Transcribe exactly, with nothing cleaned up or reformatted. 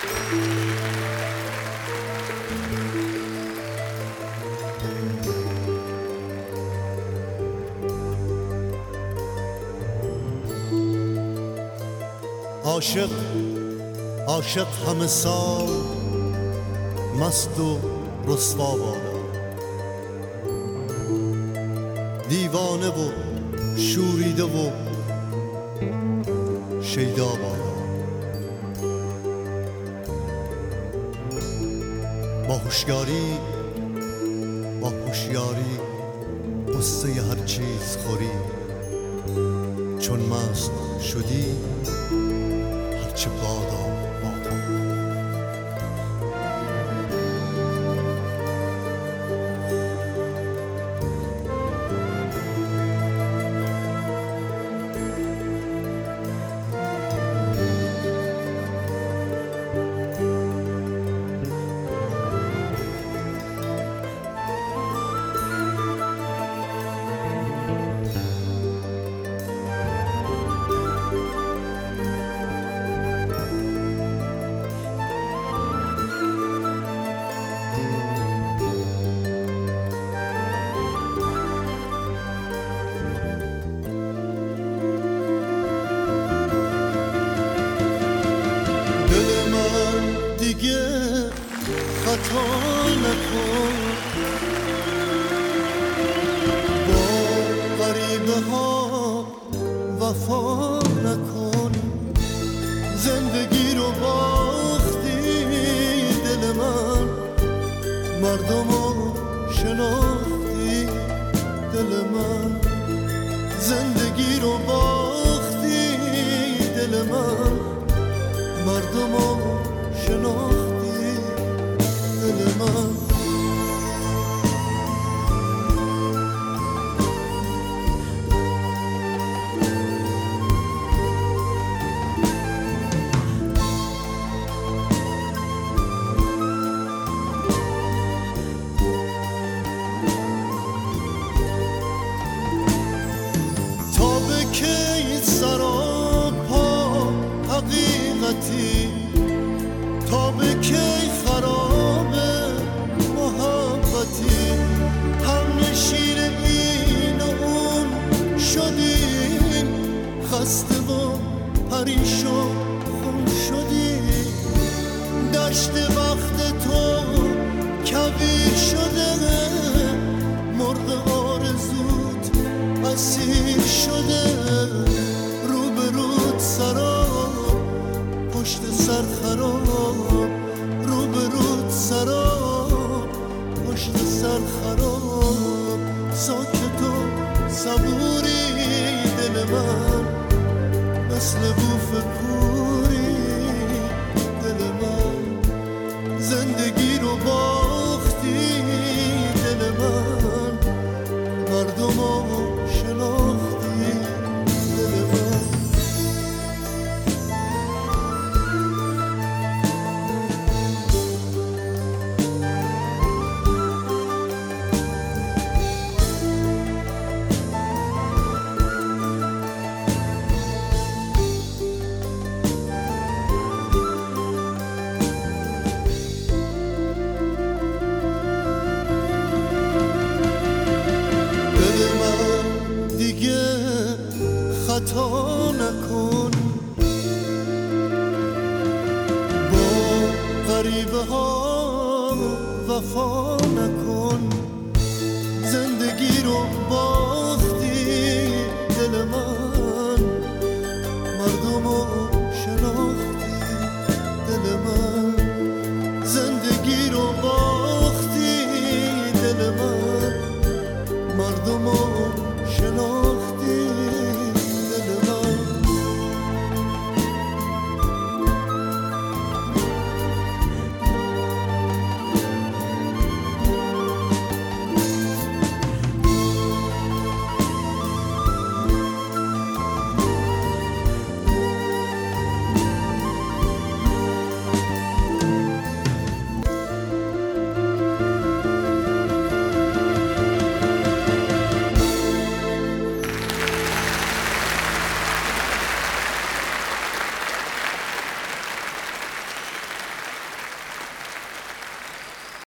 عاشق عاشق همه سال مست و رسوا بادا، دیوانه و شوریده و شیدا بادا. با هوشیاری با هوشیاری قصه هر چیز خوری، چون مست شدی هرچه بادا بادا. دیگه خطا نکن، با غریبه ها وفا نکن. زندگی رو باختی دل من، مردم رو شناختی دل من. زندگی رو باختی دل من، مردم رو شناختی دل من. تا به کی سراپا حقیقتی، تا به کی خراب محبتی. هم نشین این و اون شدیم، خسته و پریشان خون شدیم. دشت وقت تو کویر شده، مرغ آرزوت اسیر شده. رو به رود سراب، پشت سر خراب. رو به رود سراب، پشت سر خراب. ساکت و صبوری دل من، مثل بوف کوری دل من. زندگی رو باختی دل من، مردم رو شناختی دل من. خطا نکن، با غریبه ها وفا نکن. زندگی رو با